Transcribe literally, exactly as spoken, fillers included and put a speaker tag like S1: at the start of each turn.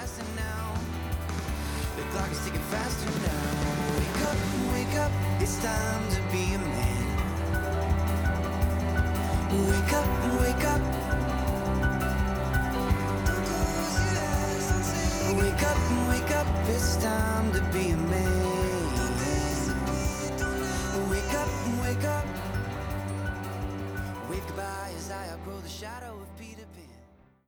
S1: faster now. The clock is ticking faster now. Wake up, wake up, it's time to be a man. Wake up, wake up. Don't close your eyes and say wake up, wake up, it's time to be a man. Don't disappear, don't wake up, wake up. Wave goodbye as I outgrow the shadow of Peter Pan.